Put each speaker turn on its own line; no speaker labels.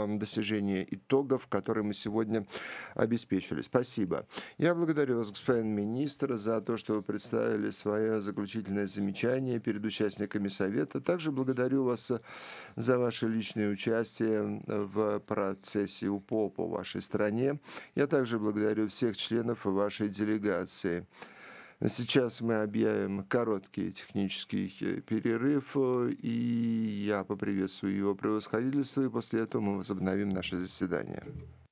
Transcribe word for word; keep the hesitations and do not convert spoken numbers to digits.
достижения итогов, которые мы сегодня обеспечили. Спасибо. Я благодарю вас, господин министр, за то, что вы представили свое заключительное замечание перед участниками Совета. Также благодарю вас за ваше личное участие в процессе УПО по вашей стране. Я также благодарю всех членов вашей делегации. Сейчас мы объявим короткий технический э, перерыв, э, и я поприветствую его превосходительство, и после этого мы возобновим наше заседание.